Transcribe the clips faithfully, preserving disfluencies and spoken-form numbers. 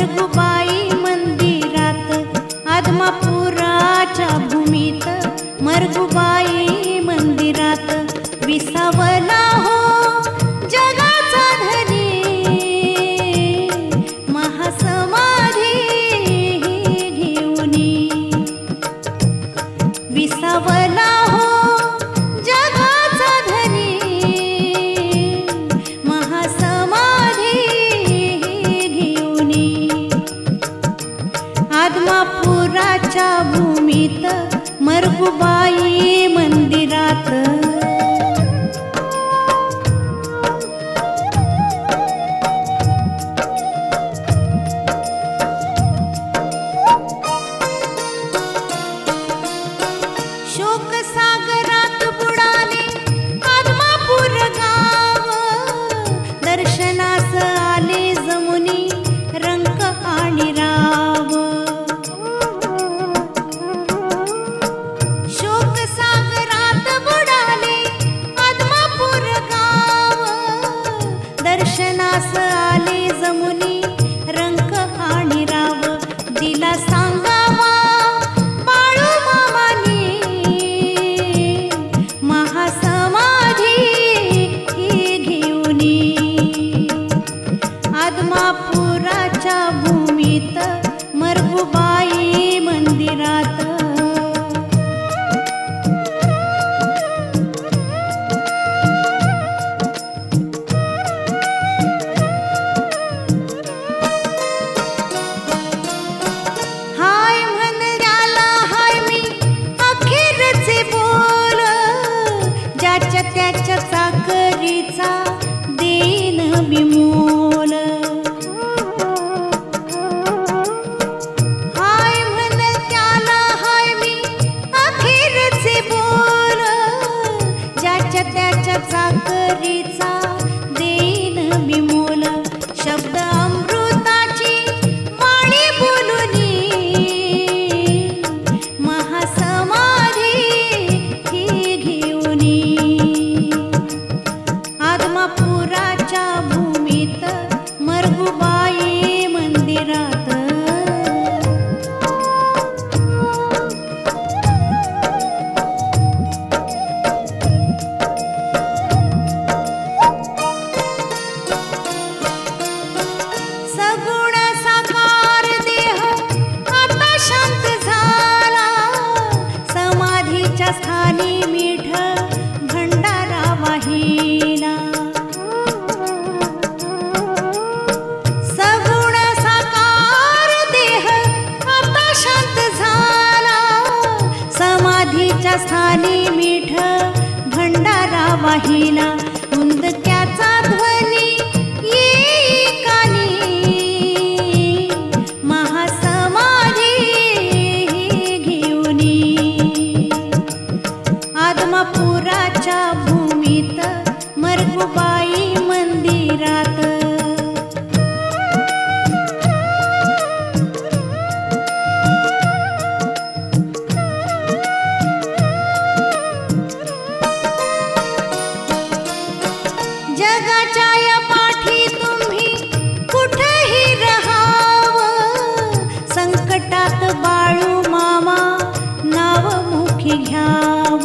मरगुबाई मंदिरात, आदमापुराच्या भूमीत मरगुबाई मंदिरात विसावला हो जगाचा धनी, महासमाधी घेऊनी विसावला हो जगाचा धनी, महासमाधी घेऊनी आदमापुराच्या भूमीत मरगुबाई मंदिरात। शोकसागरात बुडाले आदमापूर गाव, दर्शनास आले जमुनी रंक आणि राव। शोकसागरात बुडाले आदमापूर गाव, दर्शनास आले जमुनी रंक आणि राव। दिला सांगावा बाळू मामानी, महासमाधी घेऊनी आदमापुराच्या भूमीत मरगुबाई मंदिरात। हाय म्हणल्याला हाय मी अखेरचे बोल, ज्याच्या त्याच्या चाकरीचा देन बिमोल। हाय म्हण त्याला हाय मी अखेरचे बोल, ज्याच्या त्याच्या चाकरीचा देन बिमोल। शब्द अमृताची वाणी बोलुनी, महासमाधी घेऊनी आदमापुराच्या भूमीत मरगुबाई मंदिरात। सगुण साकार देह आता शांत झाला, समाधीच्या स्थानी मीठ भंडारा वाहिला। सगुण साकार देह आता शांत झाला, समाधीच्या स्थानी मीठ भंडारा वाहिला। उंदक्याचा ध्वनी येई कानी, महासमाधी घेऊनी आदमापुराच्या भूमीत मरगुबाई मंदिरात। जगाच्या या पाठी तुम्ही कुठेही रहाव, संकटात बाळू मामा नाव मुखी घ्याव।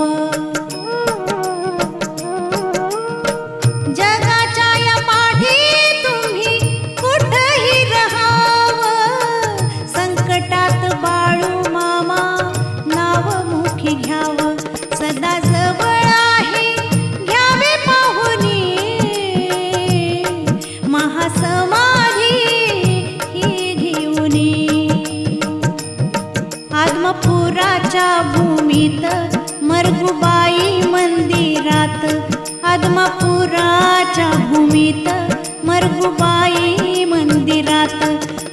जगाच्या या पाठी तुम्ही कुठेही रहाव, संकटात बाळू मामा नाव मुखी घ्याव। सदा जवळ आहे घ्यावे पाहुनी, महासमाधी घेऊनी आदमापुराच्या भूमीत मरगुबाई मंदिरात, आदमापुराच्या भूमीत मरगुबाई मंदिरात।